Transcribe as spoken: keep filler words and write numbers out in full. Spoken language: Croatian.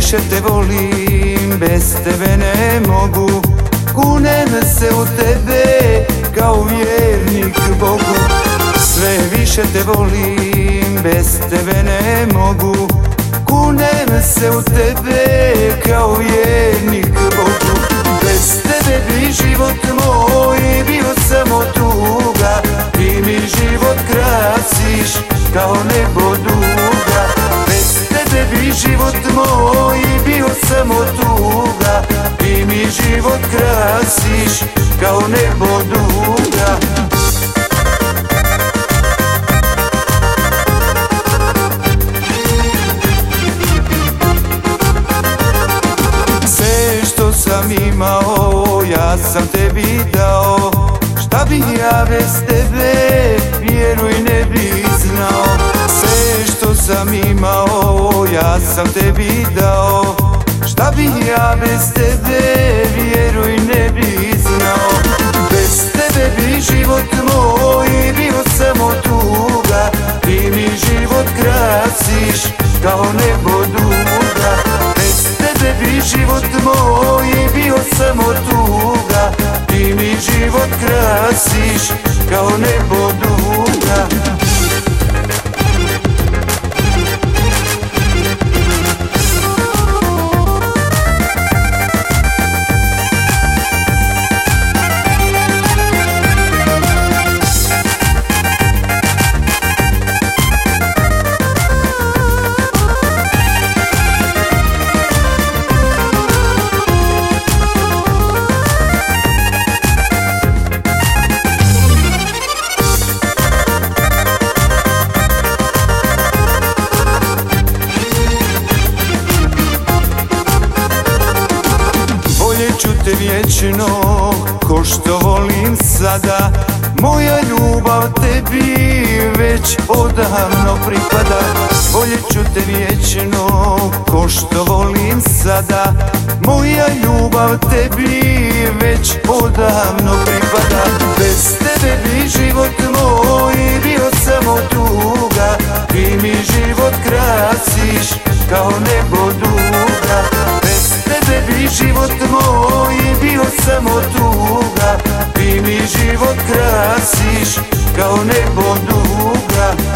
više te volim, bez tebe ne mogu. Kunem se u tebe kao vjernik Bogu. Sve više te volim, bez tebe ne mogu. Kunem se u tebe kao vjernik Bogu. Bez tebe bi život moj bio samo tuga. Ti mi život krasiš kao nebo duga. Bez tebe bi život moj bio samo tuga. Ti mi život krasiš kao nebo duga. Sve što sam imao ja sam tebi dao. Šta bih ja bez tebe, vjeruj ne bih znao. Sve što sam imao ja sam tebi dao. Šta bih ja bez tebe, vjeruj ne bih znao. Bez tebe bi život moj bio samo tuga. Ti mi život krasiš kao nebo duga. Bez tebe bi život moj bio samo tuga. Ti mi život krasiš kao nebo duga. Ću te vječno, ko što volim sada. Moja ljubav tebi već odavno pripada. Voljet ću te vječno, ko što volim sada. Moja ljubav tebi već odavno pripada. Bez tebe bi život moj bio samo tuga. Ti mi život krasiš kao nebo duga. Bez tebe bi život moj bio samo tuga. Ti mi život krasiš kao nebo duga.